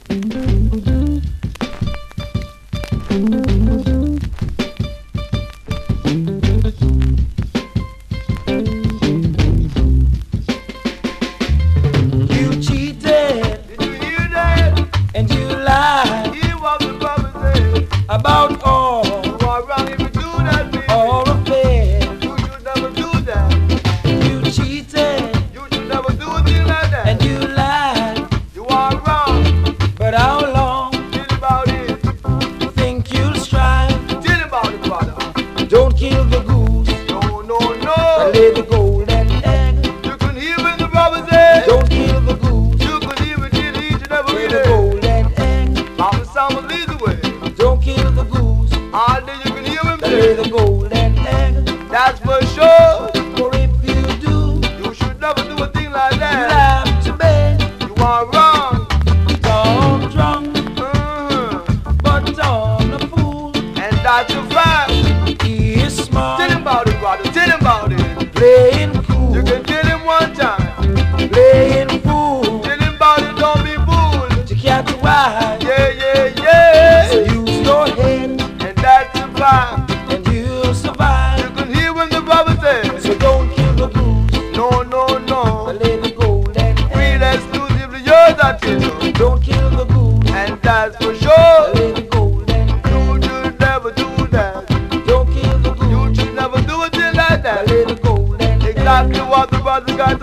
You cheated, Did you hear that? and you lied Hear what the brother said. about all You are wrong if you do that, baby. affairs. You should never do that. You cheated, You should never do a thing like that. and you lied, You are wrong. but how long Tell about it. you think you'll strive? Tell about it, brother. Don't kill the goose, No, no, but no. lay the golden egg. You can hear when the brother said. Don't kill the goose, You can hear it in each and every lay the day. golden egg. Mama Summer leads the way. Don't kill the goose, All day you can hear him but lay say. the golden egg. That's for sure. For if you do, You should never do a thing like you'll that. have to bed. You are wrong. Talk drunk, Mhm. but on a fool. And that's a fact. He is smart, Tell him about it, brother. Tell him about it. playing cool, You can tell him one time. playing fool. Tell him about it, don't be fooled. To catch a ride, Yeah, yeah, so yeah. use your head And that's a fact. and you'll survive. You can hear when the brother says. So don't kill the goose, No, no, but no. lay the golden Real egg. exclusively yours, I tell you. Don't kill the goose, And that's for but sure. lay the golden egg. You should never do that. Don't kill the You goose, should never do a thing like but that. lay the golden egg. Exactly what the brother got